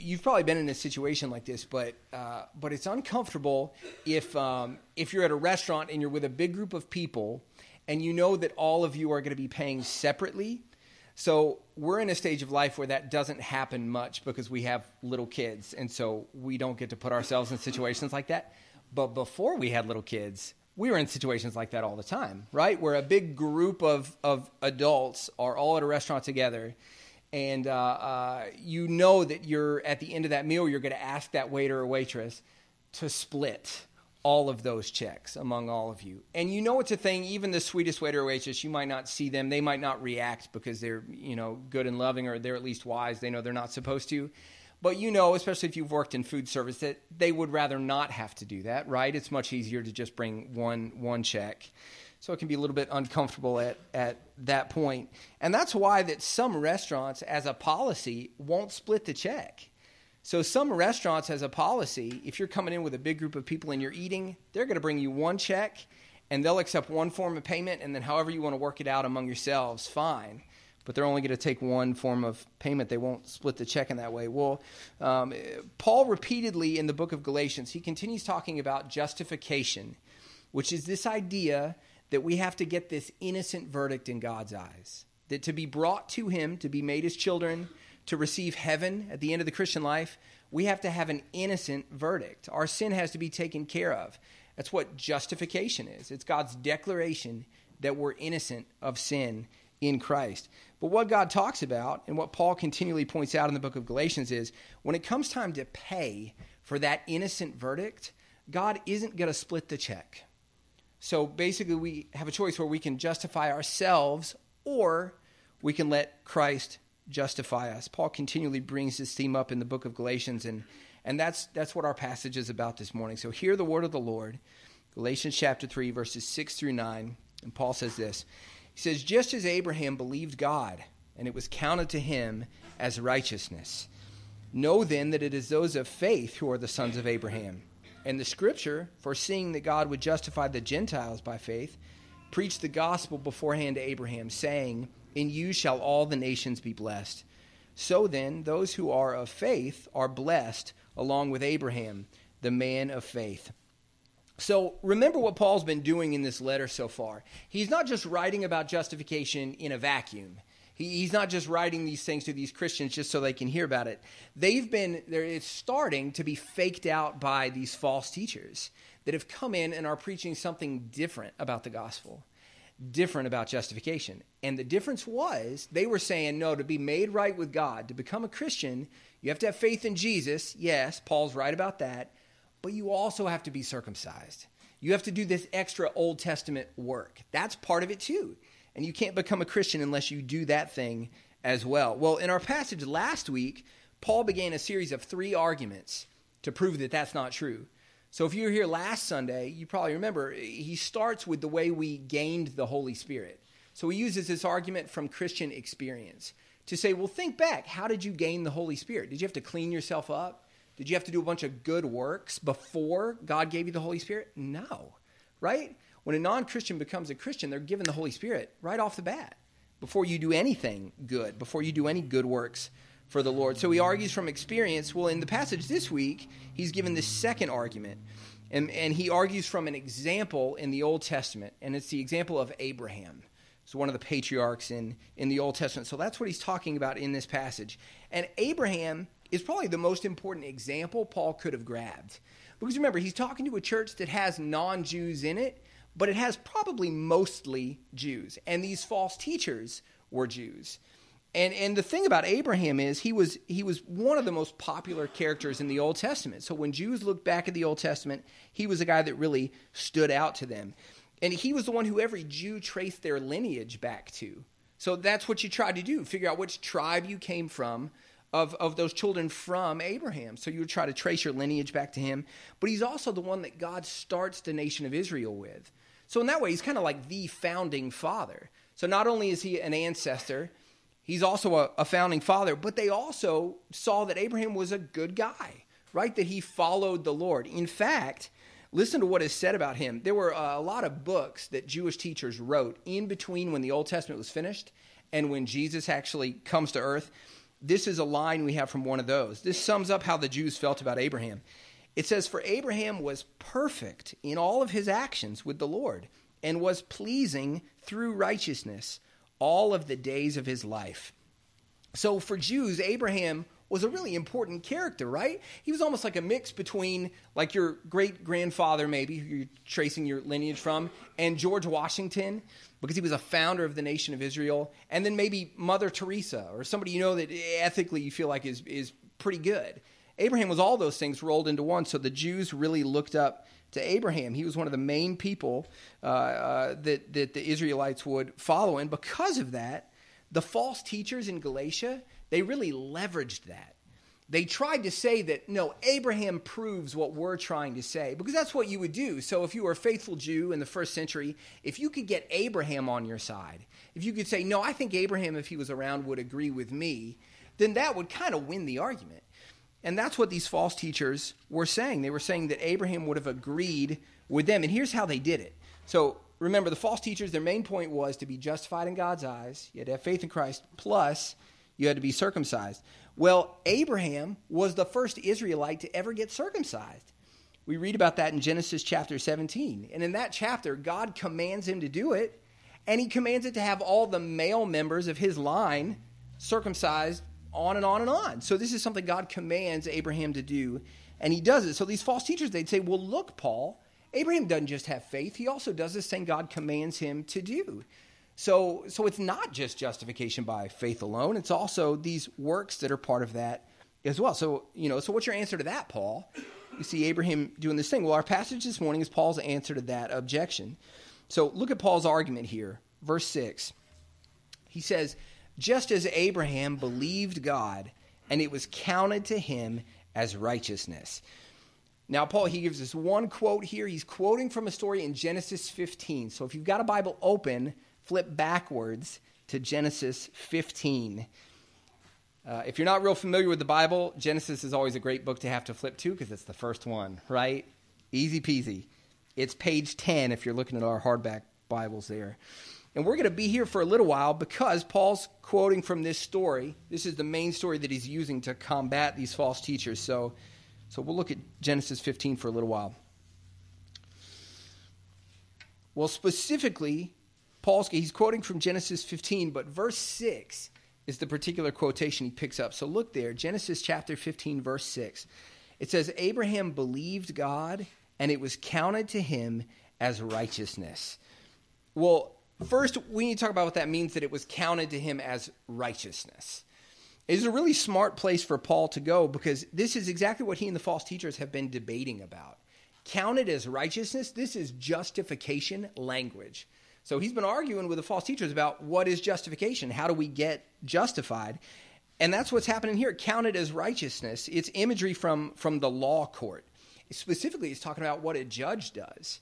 You've probably been in a situation like this, but it's uncomfortable if you're at a restaurant and you're with a big group of people and you know that all of you are going to be paying separately. So we're in a stage of life where that doesn't happen much because we have little kids, and so we don't get to put ourselves in situations like that. But before we had little kids, we were in situations like that all the time, right? Where a big group of adults are all at a restaurant together, and you know that you're at the end of that meal, you're going to ask that waiter or waitress to split all of those checks among all of you. And you know it's a thing, even the sweetest waiter or waitress, you might not see them. They might not react because they're, good and loving, or they're at least wise. They know they're not supposed to. But especially if you've worked in food service, that they would rather not have to do that, right? It's much easier to just bring one check. So it can be a little bit uncomfortable at that point. And that's why that some restaurants, as a policy, won't split the check. So some restaurants, as a policy, if you're coming in with a big group of people and you're eating, they're going to bring you one check, and they'll accept one form of payment, and then however you want to work it out among yourselves, fine. But they're only going to take one form of payment. They won't split the check in that way. Well, Paul repeatedly in the book of Galatians, he continues talking about justification, which is this idea that we have to get this innocent verdict in God's eyes, that to be brought to him, to be made his children, to receive heaven at the end of the Christian life, we have to have an innocent verdict. Our sin has to be taken care of. That's what justification is. It's God's declaration that we're innocent of sin in Christ. But what God talks about, and what Paul continually points out in the book of Galatians, is when it comes time to pay for that innocent verdict, God isn't going to split the check. So basically we have a choice where we can justify ourselves or we can let Christ justify us. Paul continually brings this theme up in the book of Galatians, and that's what our passage is about this morning. So hear the word of the Lord, Galatians chapter 3, verses 6 through 9, and Paul says this. He says, just as Abraham believed God, and it was counted to him as righteousness. Know then that it is those of faith who are the sons of Abraham. And the scripture, foreseeing that God would justify the Gentiles by faith, preached the gospel beforehand to Abraham, saying, in you shall all the nations be blessed. So then, those who are of faith are blessed along with Abraham, the man of faith. So remember what Paul's been doing in this letter so far. He's not just writing about justification in a vacuum. He's not just writing these things to these Christians just so they can hear about it. It's starting to be faked out by these false teachers that have come in and are preaching something different about the gospel, different about justification. And the difference was they were saying, no, to be made right with God, to become a Christian, you have to have faith in Jesus. Yes, Paul's right about that. But you also have to be circumcised. You have to do this extra Old Testament work. That's part of it too. And you can't become a Christian unless you do that thing as well. Well, in our passage last week, Paul began a series of 3 arguments to prove that that's not true. So if you were here last Sunday, you probably remember he starts with the way we gained the Holy Spirit. So he uses this argument from Christian experience to say, well, think back. How did you gain the Holy Spirit? Did you have to clean yourself up? Did you have to do a bunch of good works before God gave you the Holy Spirit? No, right? When a non-Christian becomes a Christian, they're given the Holy Spirit right off the bat before you do anything good, before you do any good works for the Lord. So he argues from experience. Well, in the passage this week, he's given this second argument, and he argues from an example in the Old Testament, and it's the example of Abraham. So one of the patriarchs in the Old Testament. So that's what he's talking about in this passage. And Abraham is probably the most important example Paul could have grabbed. Because remember, he's talking to a church that has non-Jews in it, but it has probably mostly Jews. And these false teachers were Jews. And the thing about Abraham is he was one of the most popular characters in the Old Testament. So when Jews looked back at the Old Testament, he was a guy that really stood out to them. And he was the one who every Jew traced their lineage back to. So that's what you tried to do, figure out which tribe you came from of those children from Abraham. So you would try to trace your lineage back to him. But he's also the one that God starts the nation of Israel with. So in that way, he's kind of like the founding father. So not only is he an ancestor, he's also a founding father, but they also saw that Abraham was a good guy, right? That he followed the Lord. In fact, listen to what is said about him. There were a lot of books that Jewish teachers wrote in between when the Old Testament was finished and when Jesus actually comes to earth. this is a line we have from one of those. This sums up how the Jews felt about Abraham. It says, "For Abraham was perfect in all of his actions with the Lord, and was pleasing through righteousness all of the days of his life." So for Jews, Abraham was a really important character, right? He was almost like a mix between like your great-grandfather, maybe, who you're tracing your lineage from, and George Washington, because he was a founder of the nation of Israel, and then maybe Mother Teresa, or somebody you know that ethically you feel like is pretty good. Abraham was all those things rolled into one, so the Jews really looked up to Abraham. He was one of the main people that the Israelites would follow, and because of that, the false teachers in Galatia, they really leveraged that. They tried to say that, no, Abraham proves what we're trying to say, because that's what you would do. So if you were a faithful Jew in the first century, if you could get Abraham on your side, if you could say, no, I think Abraham, if he was around, would agree with me, then that would kind of win the argument. And that's what these false teachers were saying. They were saying that Abraham would have agreed with them. And here's how they did it. So remember, the false teachers, their main point was to be justified in God's eyes. You had to have faith in Christ, plus you had to be circumcised. Well, Abraham was the first Israelite to ever get circumcised. We read about that in Genesis chapter 17. And in that chapter, God commands him to do it, and he commands it to have all the male members of his line circumcised, on and on and on. So this is something God commands Abraham to do, and he does it. So these false teachers, they'd say, well, look, Paul, Abraham doesn't just have faith. He also does this thing God commands him to do. So it's not just justification by faith alone. It's also these works that are part of that as well. So what's your answer to that, Paul? You see Abraham doing this thing. Well, our passage this morning is Paul's answer to that objection. So look at Paul's argument here. Verse 6. He says, just as Abraham believed God, and it was counted to him as righteousness. Now, Paul, he gives us one quote here. He's quoting from a story in Genesis 15. So if you've got a Bible open, flip backwards to Genesis 15. If you're not real familiar with the Bible, Genesis is always a great book to have to flip to because it's the first one, right? Easy peasy. It's page 10 if you're looking at our hardback Bibles there. And we're going to be here for a little while because Paul's quoting from this story. This is the main story that he's using to combat these false teachers. So we'll look at Genesis 15 for a little while. Well, specifically, he's quoting from Genesis 15, but verse 6 is the particular quotation he picks up. So look there, Genesis chapter 15, verse 6. It says, Abraham believed God, and it was counted to him as righteousness. Well, first, we need to talk about what that means, that it was counted to him as righteousness. It is a really smart place for Paul to go because this is exactly what he and the false teachers have been debating about. Counted as righteousness, this is justification language. So he's been arguing with the false teachers about what is justification, how do we get justified? And that's what's happening here, counted as righteousness. It's imagery from the law court. Specifically, it's talking about what a judge does.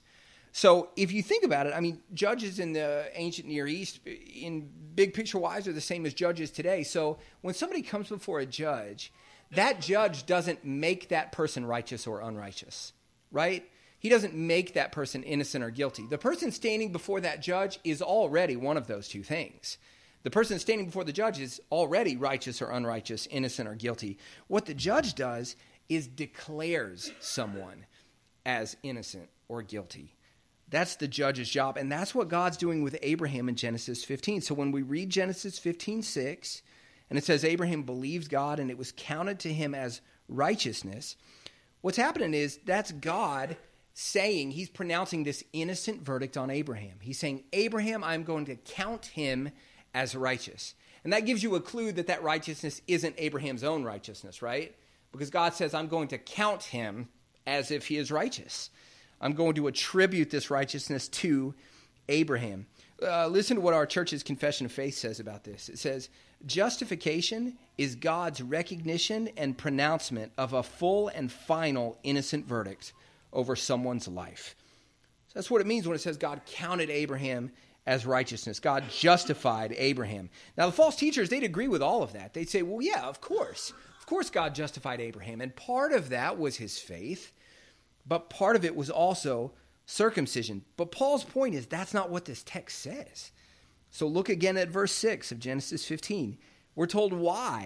So if you think about it, I mean, judges in the ancient Near East, in big picture wise, are the same as judges today. So when somebody comes before a judge, that judge doesn't make that person righteous or unrighteous, right? He doesn't make that person innocent or guilty. The person standing before that judge is already one of those two things. The person standing before the judge is already righteous or unrighteous, innocent or guilty. What the judge does is declares someone as innocent or guilty. That's the judge's job, and that's what God's doing with Abraham in Genesis 15. So when we read Genesis 15:6, and it says Abraham believed God, and it was counted to him as righteousness, what's happening is that's God saying, he's pronouncing this innocent verdict on Abraham. He's saying, Abraham, I'm going to count him as righteous. And that gives you a clue that that righteousness isn't Abraham's own righteousness, right? Because God says, I'm going to count him as if he is righteous. I'm going to attribute this righteousness to Abraham. Listen to what our church's confession of faith says about this. It says, justification is God's recognition and pronouncement of a full and final innocent verdict over someone's life. So that's what it means when it says God counted Abraham as righteousness. God justified Abraham. Now, the false teachers, they'd agree with all of that. They'd say, well, yeah, of course. Of course God justified Abraham. And part of that was his faith. But part of it was also circumcision. But Paul's point is that's not what this text says. So look again at verse 6 of Genesis 15. We're told why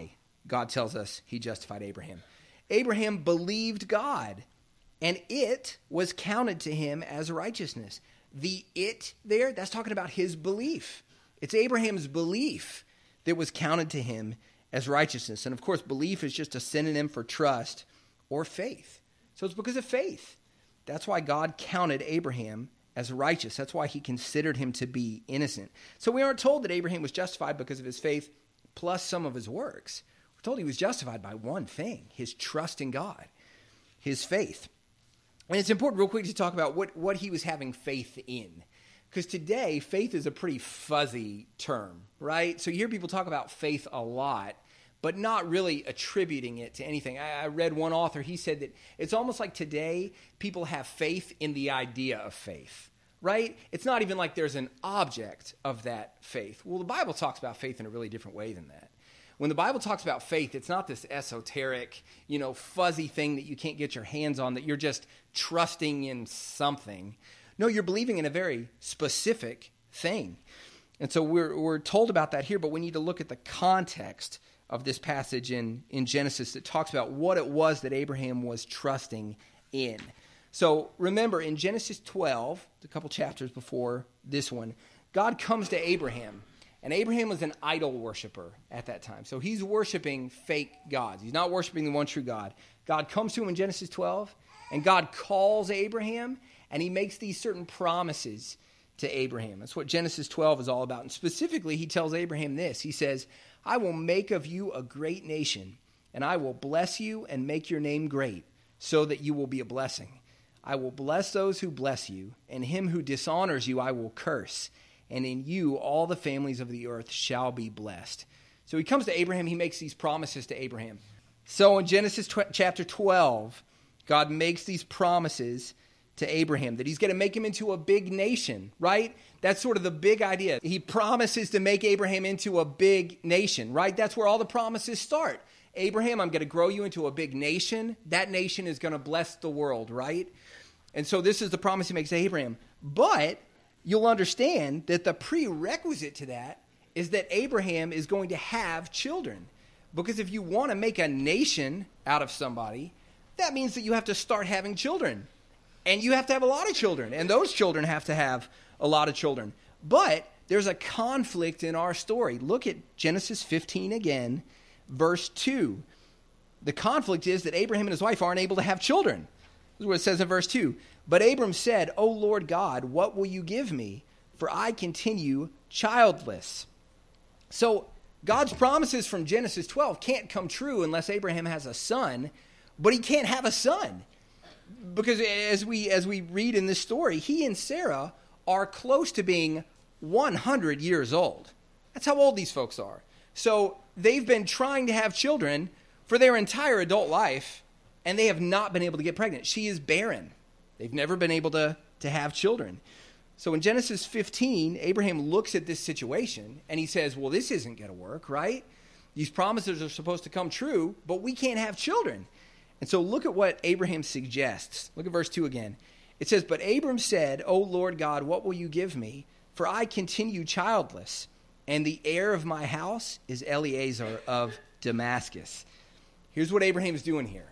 God tells us he justified Abraham. Abraham believed God, and it was counted to him as righteousness. The it there, that's talking about his belief. It's Abraham's belief that was counted to him as righteousness. And of course, belief is just a synonym for trust or faith. So it's because of faith. That's why God counted Abraham as righteous. That's why he considered him to be innocent. So we aren't told that Abraham was justified because of his faith plus some of his works. We're told he was justified by one thing, his trust in God, his faith. And it's important real quick to talk about what he was having faith in. Because today, faith is a pretty fuzzy term, right? So you hear people talk about faith a lot, but not really attributing it to anything. I read one author, he said that it's almost like today people have faith in the idea of faith, right? It's not even like there's an object of that faith. Well, the Bible talks about faith in a really different way than that. When the Bible talks about faith, it's not this esoteric, fuzzy thing that you can't get your hands on, that you're just trusting in something. No, you're believing in a very specific thing. And so we're told about that here, but we need to look at the context of this passage in Genesis that talks about what it was that Abraham was trusting in. So remember, in Genesis 12, a couple chapters before this one, God comes to Abraham. And Abraham was an idol worshiper at that time. So he's worshiping fake gods. He's not worshiping the one true God. God comes to him in Genesis 12, and God calls Abraham, and he makes these certain promises to Abraham. That's what Genesis 12 is all about. And specifically, he tells Abraham this. He says, I will make of you a great nation, and I will bless you and make your name great, so that you will be a blessing. I will bless those who bless you, and him who dishonors you I will curse. And in you all the families of the earth shall be blessed. So he comes to Abraham, he makes these promises to Abraham. So in Genesis chapter 12, God makes these promises to Abraham that he's going to make him into a big nation, right? That's sort of the big idea. He promises to make Abraham into a big nation, right? That's where all the promises start. Abraham, I'm going to grow you into a big nation. That nation is going to bless the world, right? And so this is the promise he makes to Abraham. But you'll understand that the prerequisite to that is that Abraham is going to have children. Because if you want to make a nation out of somebody, that means that you have to start having children. And you have to have a lot of children. And those children have to have a lot of children. But there's a conflict in our story. Look at Genesis 15 again, verse 2. The conflict is that Abraham and his wife aren't able to have children. This is what it says in verse 2. But Abram said, O Lord God, what will you give me? For I continue childless. So God's promises from Genesis 12 can't come true unless Abraham has a son, but he can't have a son. Because as we read in this story, he and Sarah are close to being 100 years old. That's how old these folks are. So they've been trying to have children for their entire adult life, and they have not been able to get pregnant. She is barren. They've never been able to have children. So in Genesis 15, Abraham looks at this situation, and he says, well, this isn't going to work, right? These promises are supposed to come true, but we can't have children. And so look at what Abraham suggests. Look at verse 2 again. It says, But Abram said, O Lord God, what will you give me? For I continue childless, and the heir of my house is Eliezer of Damascus. Here's what Abraham's doing here.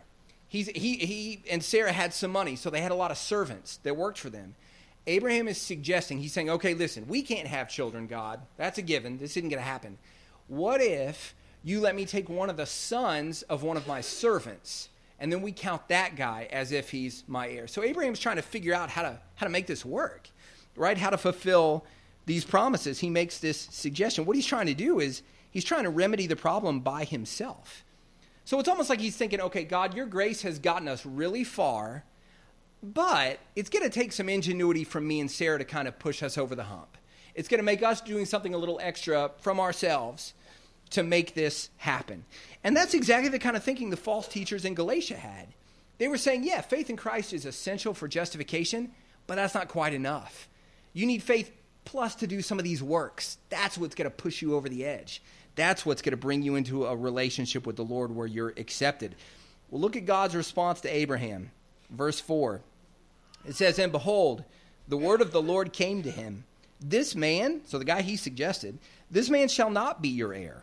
He and Sarah had some money, so they had a lot of servants that worked for them. Abraham is suggesting, he's saying, okay, listen, we can't have children, God. That's a given. This isn't going to happen. What if you let me take one of the sons of one of my servants, and then we count that guy as if he's my heir? So Abraham's trying to figure out how to make this work, right? How to fulfill these promises. He makes this suggestion. What he's trying to do is he's trying to remedy the problem by himself. So it's almost like he's thinking, okay, God, your grace has gotten us really far, but it's going to take some ingenuity from me and Sarah to kind of push us over the hump. It's going to make us doing something a little extra from ourselves to make this happen. And that's exactly the kind of thinking the false teachers in Galatia had. They were saying, yeah, faith in Christ is essential for justification, but that's not quite enough. You need faith plus to do some of these works. That's what's going to push you over the edge. That's what's going to bring you into a relationship with the Lord where you're accepted. Well, look at God's response to Abraham. Verse 4. It says, And behold, the word of the Lord came to him. This man, so the guy he suggested, this man shall not be your heir,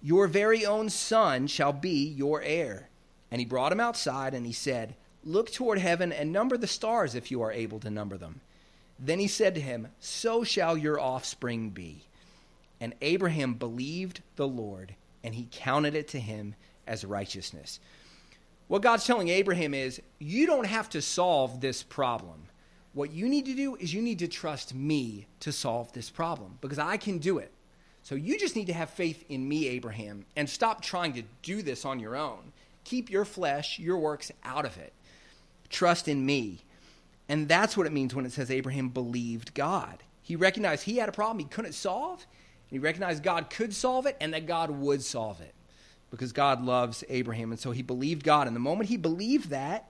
your very own son shall be your heir. And he brought him outside, and he said, look toward heaven and number the stars if you are able to number them. Then he said to him, so shall your offspring be. And Abraham believed the Lord, and he counted it to him as righteousness. What God's telling Abraham is, you don't have to solve this problem. What you need to do is you need to trust me to solve this problem, because I can do it. So you just need to have faith in me, Abraham, and stop trying to do this on your own. Keep your flesh, your works out of it. Trust in me. And that's what it means when it says Abraham believed God. He recognized he had a problem he couldn't solve. He recognized God could solve it and that God would solve it because God loves Abraham. And so he believed God. And the moment he believed that,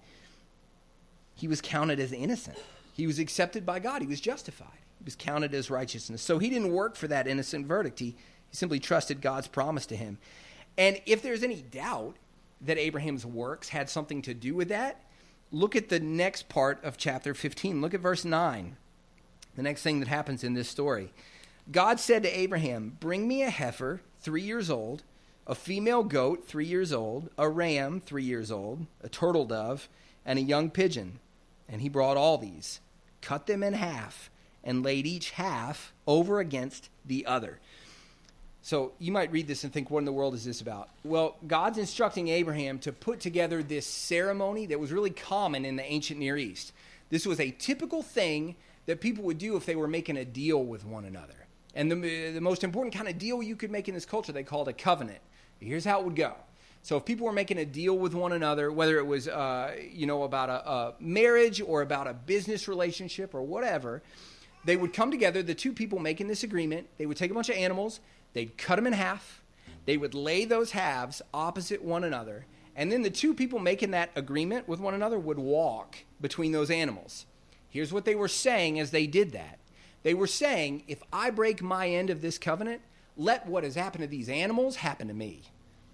he was counted as innocent. He was accepted by God. He was justified. He was counted as righteousness. So he didn't work for that innocent verdict. He simply trusted God's promise to him. And if there's any doubt that Abraham's works had something to do with that, look at the next part of chapter 15. Look at verse 9. The next thing that happens in this story. God said to Abraham, bring me a heifer, 3 years old, a female goat, 3 years old, a ram, 3 years old, a turtle dove, and a young pigeon. And he brought all these, cut them in half, and laid each half over against the other. So you might read this and think, what in the world is this about? Well, God's instructing Abraham to put together this ceremony that was really common in the ancient Near East. This was a typical thing that people would do if they were making a deal with one another. And the most important kind of deal you could make in this culture, they called a covenant. Here's how it would go. So if people were making a deal with one another, whether it was about a marriage or about a business relationship or whatever, they would come together, the two people making this agreement, they would take a bunch of animals, they'd cut them in half, they would lay those halves opposite one another, and then the two people making that agreement with one another would walk between those animals. Here's what they were saying as they did that. They were saying, if I break my end of this covenant, let what has happened to these animals happen to me.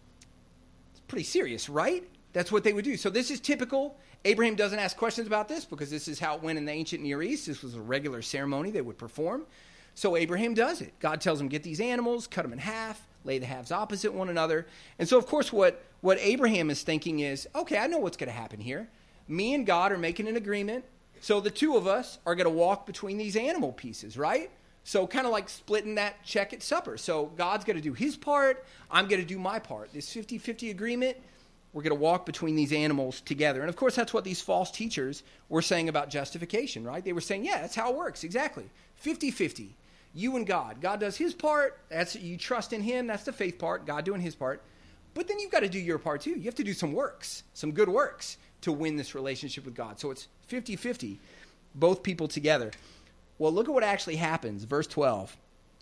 It's pretty serious, right? That's what they would do. So this is typical. Abraham doesn't ask questions about this because this is how it went in the ancient Near East. This was a regular ceremony they would perform. So Abraham does it. God tells him, get these animals, cut them in half, lay the halves opposite one another. And so, of course, what Abraham is thinking is, okay, I know what's going to happen here. Me and God are making an agreement. So the two of us are going to walk between these animal pieces, right? So kind of like splitting that check at supper. So God's going to do his part. I'm going to do my part. This 50-50 agreement, we're going to walk between these animals together. And, of course, that's what these false teachers were saying about justification, right? They were saying, yeah, that's how it works, exactly. 50-50. You and God. God does his part. That's you trust in him. That's the faith part. God doing his part. But then you've got to do your part too. You have to do some works, some good works to win this relationship with God. So it's 50-50, both people together. Well, look at what actually happens. Verse 12.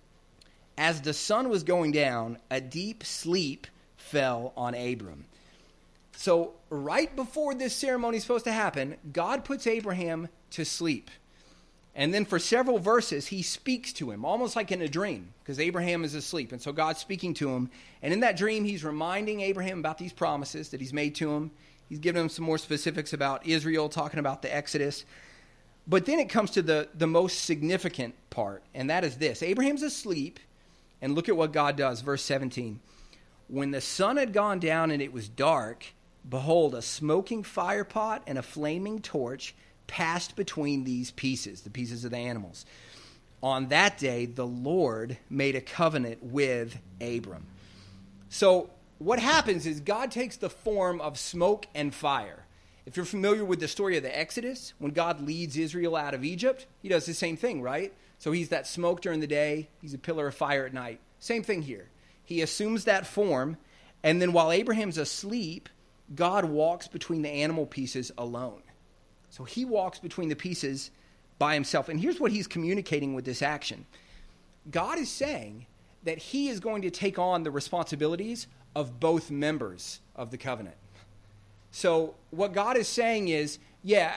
As the sun was going down, a deep sleep fell on Abram. So right before this ceremony is supposed to happen, God puts Abraham to sleep. And then for several verses, he speaks to him, almost like in a dream, because Abraham is asleep. And so God's speaking to him. And in that dream, he's reminding Abraham about these promises that he's made to him. He's giving him some more specifics about Israel, talking about the Exodus. But then it comes to the most significant part, and that is this. Abraham's asleep, and look at what God does. Verse 17. When the sun had gone down and it was dark, behold, a smoking fire pot and a flaming torch passed between these pieces, the pieces of the animals. On that day, the Lord made a covenant with Abram. So what happens is God takes the form of smoke and fire. If you're familiar with the story of the Exodus, when God leads Israel out of Egypt, he does the same thing, right? So he's that smoke during the day, he's a pillar of fire at night. Same thing here. He assumes that form, and then while Abraham's asleep, God walks between the animal pieces alone. So he walks between the pieces by himself. And here's what he's communicating with this action. God is saying that he is going to take on the responsibilities of both members of the covenant. So what God is saying is, yeah,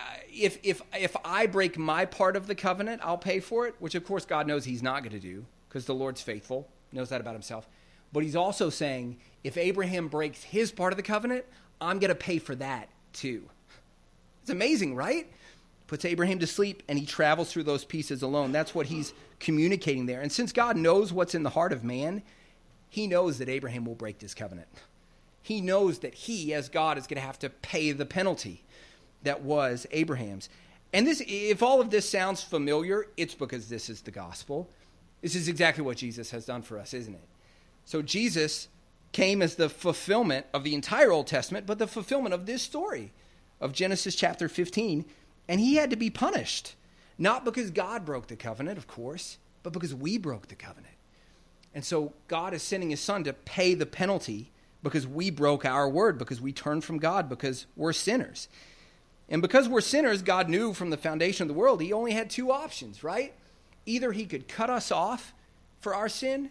if I break my part of the covenant, I'll pay for it, which of course God knows he's not going to do because the Lord's faithful, knows that about himself. But he's also saying, if Abraham breaks his part of the covenant, I'm going to pay for that too. It's amazing, right? Puts Abraham to sleep, and he travels through those pieces alone. That's what he's communicating there. And since God knows what's in the heart of man, he knows that Abraham will break this covenant. He knows that he, as God, is going to have to pay the penalty that was Abraham's. And this, if all of this sounds familiar, it's because this is the gospel. This is exactly what Jesus has done for us, isn't it? So Jesus came as the fulfillment of the entire Old Testament, but the fulfillment of this story of Genesis chapter 15. And he had to be punished, not because God broke the covenant, of course, but because we broke the covenant. And so God is sending his son to pay the penalty because we broke our word, because we turned from God, because we're sinners. And because we're sinners, God knew from the foundation of the world, he only had two options, right? Either he could cut us off for our sin,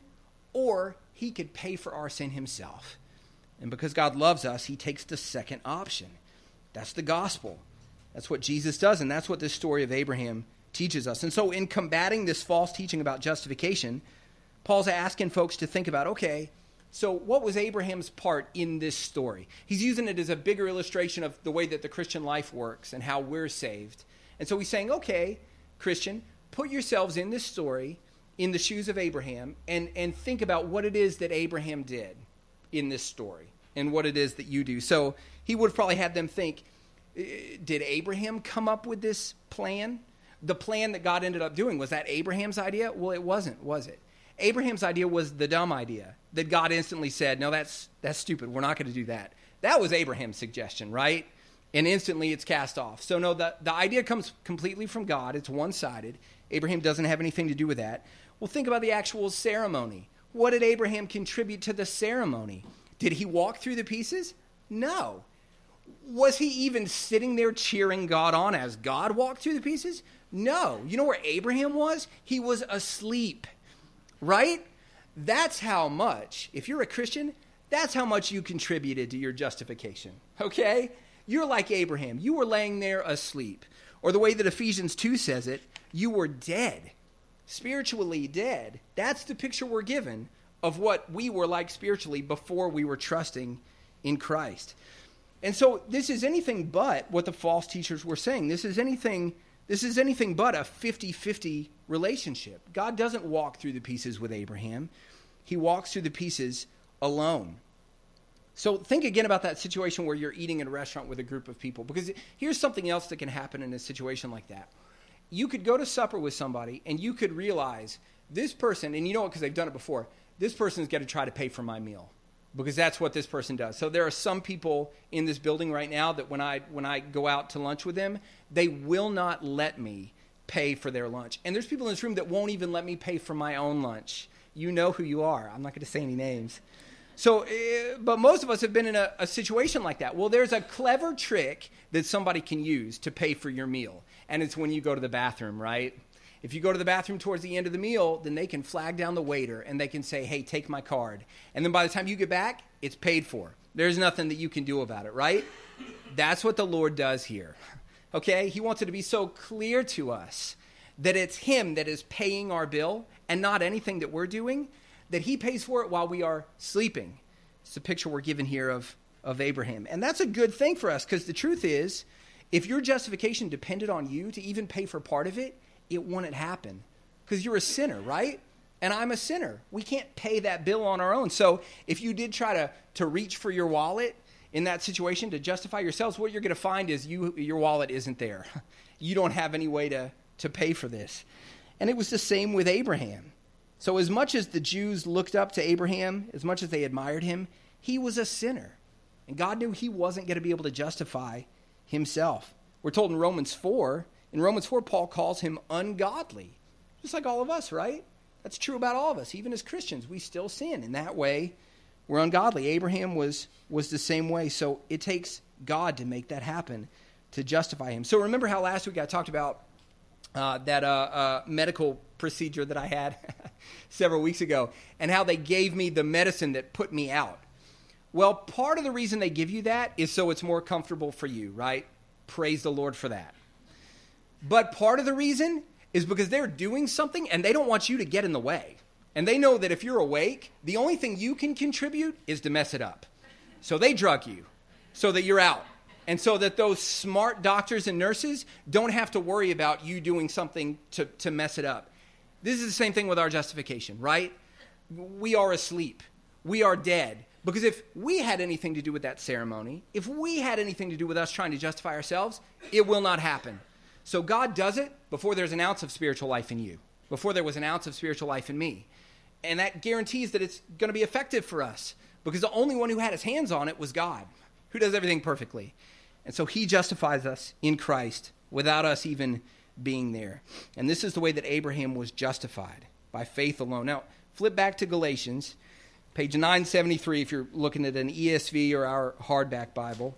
or he could pay for our sin himself. And because God loves us, he takes the second option. That's the gospel. That's what Jesus does, and that's what this story of Abraham teaches us. And so in combating this false teaching about justification, Paul's asking folks to think about, okay, so what was Abraham's part in this story? He's using it as a bigger illustration of the way that the Christian life works and how we're saved. And so he's saying, okay, Christian, put yourselves in this story, in the shoes of Abraham, and think about what it is that Abraham did in this story and what it is that you do. So he would have probably had them think, did Abraham come up with this plan? The plan that God ended up doing, was that Abraham's idea? Well, it wasn't, was it? Abraham's idea was the dumb idea that God instantly said, no, that's stupid. We're not going to do that. That was Abraham's suggestion, right? And instantly it's cast off. So no, the idea comes completely from God. It's one-sided. Abraham doesn't have anything to do with that. Well, think about the actual ceremony. What did Abraham contribute to the ceremony? Did he walk through the pieces? No. Was he even sitting there cheering God on as God walked through the pieces? No. You know where Abraham was? He was asleep. Right? That's how much, if you're a Christian, that's how much you contributed to your justification. Okay? You're like Abraham. You were laying there asleep. Or the way that Ephesians 2 says it, you were dead. Spiritually dead. That's the picture we're given of what we were like spiritually before we were trusting in Christ. And so this is anything but what the false teachers were saying. This is anything but a 50-50 relationship. God doesn't walk through the pieces with Abraham. He walks through the pieces alone. So think again about that situation where you're eating in a restaurant with a group of people, because here's something else that can happen in a situation like that. You could go to supper with somebody and you could realize this person, and you know it because they've done it before, this person's going to try to pay for my meal. Because that's what this person does. So there are some people in this building right now that when I go out to lunch with them, they will not let me pay for their lunch. And there's people in this room that won't even let me pay for my own lunch. You know who you are. I'm not going to say any names. So, but most of us have been in a situation like that. Well, there's a clever trick that somebody can use to pay for your meal. And it's when you go to the bathroom, right? If you go to the bathroom towards the end of the meal, then they can flag down the waiter and they can say, hey, take my card. And then by the time you get back, it's paid for. There's nothing that you can do about it, right? That's what the Lord does here. Okay? He wants it to be so clear to us that it's him that is paying our bill and not anything that we're doing, that he pays for it while we are sleeping. It's a picture we're given here of Abraham. And that's a good thing for us, because the truth is, if your justification depended on you to even pay for part of it, it wouldn't happen, because you're a sinner, right? And I'm a sinner. We can't pay that bill on our own. So if you did try to reach for your wallet in that situation to justify yourselves, what you're going to find is your wallet isn't there. You don't have any way to pay for this. And it was the same with Abraham. So as much as the Jews looked up to Abraham, as much as they admired him, he was a sinner. And God knew he wasn't going to be able to justify himself. We're told in Romans 4, Paul calls him ungodly. Just like all of us, right? That's true about all of us. Even as Christians, we still sin. In that way, we're ungodly. Abraham was the same way. So it takes God to make that happen, to justify him. So remember how last week I talked about that medical procedure that I had several weeks ago, and how they gave me the medicine that put me out. Well, part of the reason they give you that is so it's more comfortable for you, right? Praise the Lord for that. But part of the reason is because they're doing something and they don't want you to get in the way. And they know that if you're awake, the only thing you can contribute is to mess it up. So they drug you so that you're out. And so that those smart doctors and nurses don't have to worry about you doing something to mess it up. This is the same thing with our justification, right? We are asleep. we are dead. Because if we had anything to do with that ceremony, if we had anything to do with us trying to justify ourselves, it will not happen. So God does it before there's an ounce of spiritual life in you, before there was an ounce of spiritual life in me. And that guarantees that it's going to be effective for us, because the only one who had his hands on it was God, who does everything perfectly. And so he justifies us in Christ without us even being there. And this is the way that Abraham was justified, by faith alone. Now, flip back to Galatians, page 973, if you're looking at an ESV or our hardback Bible.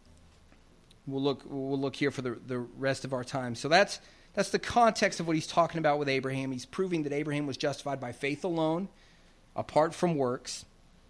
We'll look here for the rest of our time. So that's the context of what he's talking about with Abraham. He's proving that Abraham was justified by faith alone, apart from works.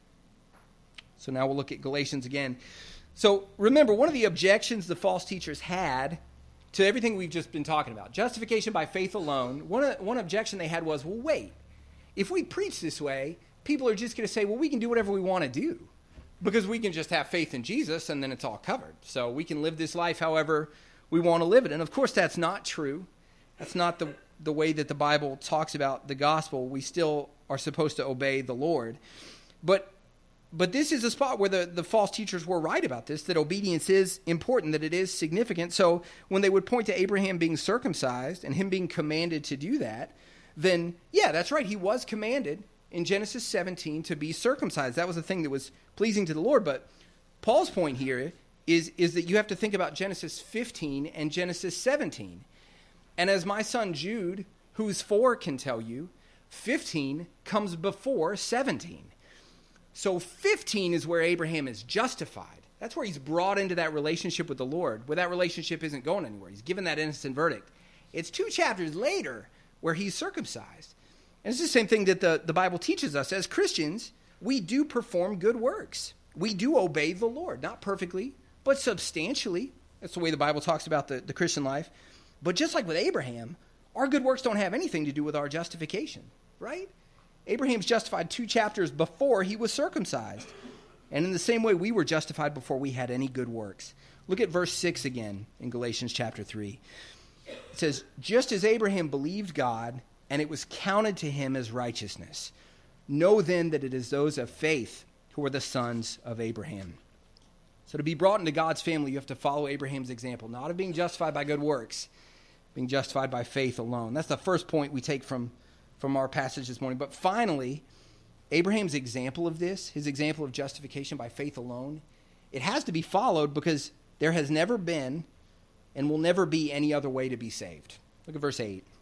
So now we'll look at Galatians again. So remember, one of the objections the false teachers had to everything we've just been talking about, justification by faith alone, one objection they had was, well, wait, if we preach this way, people are just going to say, well, we can do whatever we want to do, because we can just have faith in Jesus and then it's all covered. So we can live this life however we want to live it. And of course, that's not true. That's not the way that the Bible talks about the gospel. We still are supposed to obey the Lord. But this is a spot where the false teachers were right about this, that obedience is important, that it is significant. So when they would point to Abraham being circumcised and him being commanded to do that, then, yeah, that's right. He was commanded in Genesis 17 to be circumcised. That was the thing that was pleasing to the Lord. But Paul's point here is that you have to think about Genesis 15 and Genesis 17. And as my son Jude, who's 4, can tell you, 15 comes before 17. So 15 is where Abraham is justified. That's where he's brought into that relationship with the Lord, where that relationship isn't going anywhere. He's given that innocent verdict. It's 2 chapters later where he's circumcised. And it's the same thing that the Bible teaches us. As Christians, we do perform good works. We do obey the Lord, not perfectly, but substantially. That's the way the Bible talks about the Christian life. But just like with Abraham, our good works don't have anything to do with our justification, right? Abraham's justified 2 chapters before he was circumcised. And in the same way, we were justified before we had any good works. Look at verse 6 again in Galatians chapter 3. It says, just as Abraham believed God, and it was counted to him as righteousness. Know then that it is those of faith who are the sons of Abraham. So to be brought into God's family, you have to follow Abraham's example, not of being justified by good works, being justified by faith alone. That's the first point we take from our passage this morning. But finally, Abraham's example of this, his example of justification by faith alone, it has to be followed because there has never been and will never be any other way to be saved. Look at verse 8.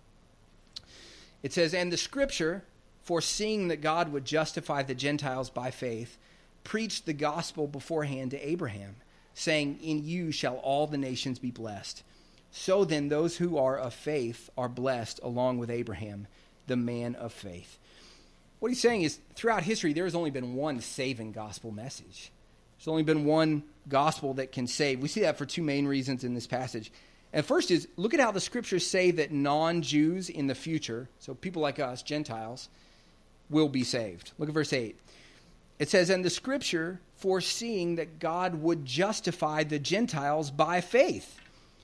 It says, and the scripture, foreseeing that God would justify the Gentiles by faith, preached the gospel beforehand to Abraham, saying, in you shall all the nations be blessed. So then those who are of faith are blessed along with Abraham, the man of faith. What he's saying is, throughout history, there has only been one saving gospel message. There's only been one gospel that can save. We see that for 2 main reasons in this passage. And first is, look at how the scriptures say that non-Jews in the future, so people like us, Gentiles, will be saved. Look at verse 8. It says, and the scripture foreseeing that God would justify the Gentiles by faith.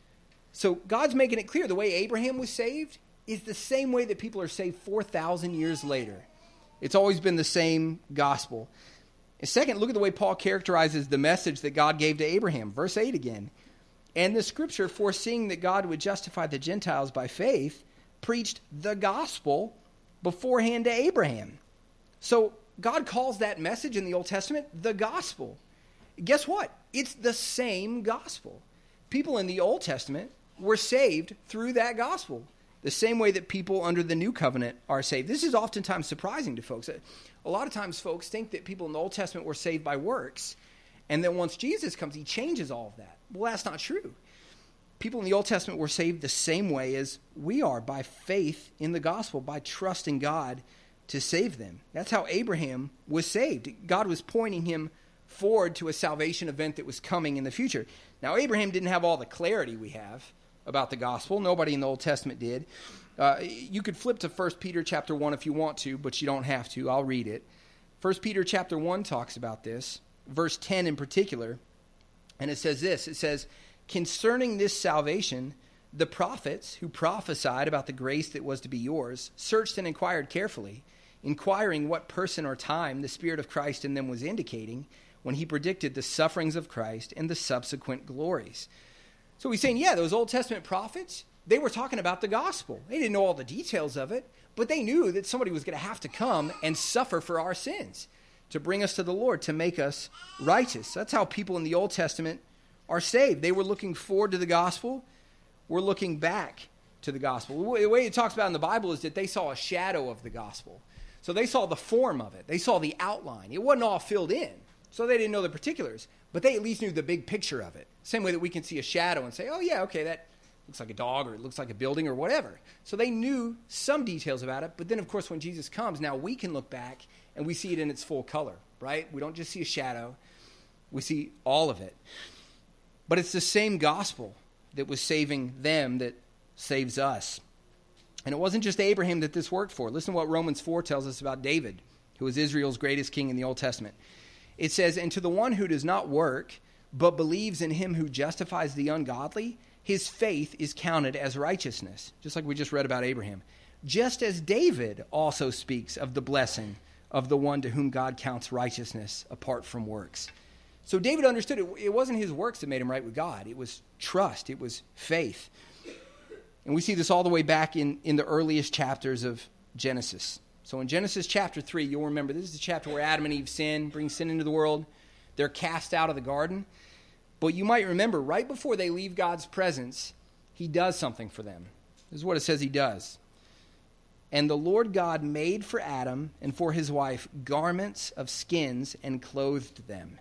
So God's making it clear the way Abraham was saved is the same way that people are saved 4,000 years later. It's always been the same gospel. And second, look at the way Paul characterizes the message that God gave to Abraham. Verse 8 again. And the scripture, foreseeing that God would justify the Gentiles by faith, preached the gospel beforehand to Abraham. So God calls that message in the Old Testament the gospel. Guess what? It's the same gospel. People in the Old Testament were saved through that gospel, the same way that people under the New Covenant are saved. This is oftentimes surprising to folks. A lot of times folks think that people in the Old Testament were saved by works, and then once Jesus comes, he changes all of that. Well, that's not true. People in the Old Testament were saved the same way as we are, by faith in the gospel, by trusting God to save them. That's how Abraham was saved. God was pointing him forward to a salvation event that was coming in the future. Now, Abraham didn't have all the clarity we have about the gospel. Nobody in the Old Testament did. You could flip to 1 Peter chapter 1 if you want to, but you don't have to. I'll read it. 1 Peter chapter 1 talks about this, verse 10 in particular, and it says this. It says, concerning this salvation, the prophets who prophesied about the grace that was to be yours searched and inquired carefully inquiring what person or time the Spirit of Christ in them was indicating when he predicted the sufferings of Christ and the subsequent glories. So he's saying, yeah, those Old Testament prophets, they were talking about the gospel. They didn't know all the details of it, but they knew that somebody was going to have to come and suffer for our sins to bring us to the Lord, to make us righteous. That's how people in the Old Testament are saved. They were looking forward to the gospel. We're looking back to the gospel. The way it talks about in the Bible is that they saw a shadow of the gospel. So they saw the form of it. They saw the outline. It wasn't all filled in, so they didn't know the particulars, but they at least knew the big picture of it. Same way that we can see a shadow and say, oh yeah, okay, that looks like a dog, or it looks like a building, or whatever. So they knew some details about it, but then of course when Jesus comes, now we can look back and we see it in its full color, right? We don't just see a shadow. We see all of it. But it's the same gospel that was saving them that saves us. And it wasn't just Abraham that this worked for. Listen to what Romans 4 tells us about David, who was Israel's greatest king in the Old Testament. It says, and to the one who does not work, but believes in him who justifies the ungodly, his faith is counted as righteousness. Just like we just read about Abraham. Just as David also speaks of the blessing of the one to whom God counts righteousness apart from works. So David understood it wasn't his works that made him right with God. It was trust. It was faith. And we see this all the way back in the earliest chapters of Genesis. So in Genesis chapter 3, you'll remember this is the chapter where Adam and Eve sin, bring sin into the world. They're cast out of the garden. But you might remember right before they leave God's presence, he does something for them. This is what it says he does. And the Lord God made for Adam and for his wife garments of skins and clothed them.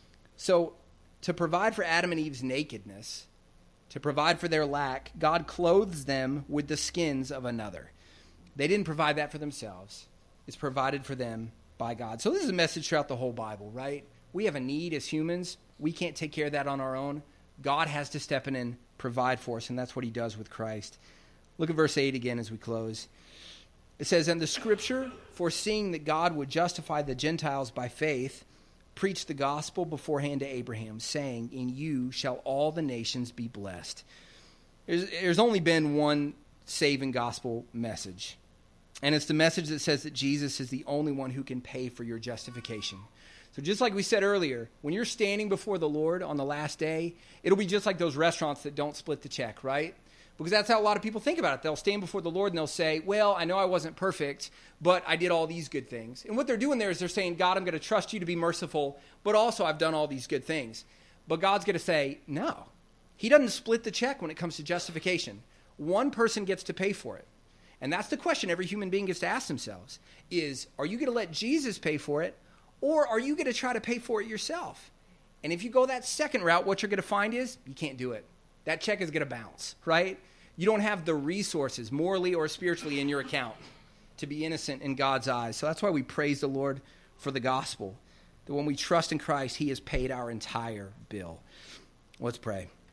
So to provide for Adam and Eve's nakedness, to provide for their lack, God clothes them with the skins of another. They didn't provide that for themselves. It's provided for them by God. So this is a message throughout the whole Bible, right? We have a need as humans. We can't take care of that on our own. God has to step in and provide for us, and that's what he does with Christ. Look at verse 8 again as we close. It says, and the scripture, foreseeing that God would justify the Gentiles by faith, preached the gospel beforehand to Abraham, saying, in you shall all the nations be blessed. There's only been one saving gospel message, and it's the message that says that Jesus is the only one who can pay for your justification. So just like we said earlier, when you're standing before the Lord on the last day, it'll be just like those restaurants that don't split the check, right? Because that's how a lot of people think about it. They'll stand before the Lord and they'll say, well, I know I wasn't perfect, but I did all these good things. And what they're doing there is they're saying, God, I'm going to trust you to be merciful, but also I've done all these good things. But God's going to say, no. He doesn't split the check when it comes to justification. One person gets to pay for it. And that's the question every human being gets to ask themselves is, are you going to let Jesus pay for it, or are you going to try to pay for it yourself? And if you go that second route, what you're going to find is you can't do it. That check is going to bounce, right? You don't have the resources, morally or spiritually, in your account to be innocent in God's eyes. So that's why we praise the Lord for the gospel, that when we trust in Christ, he has paid our entire bill. Let's pray.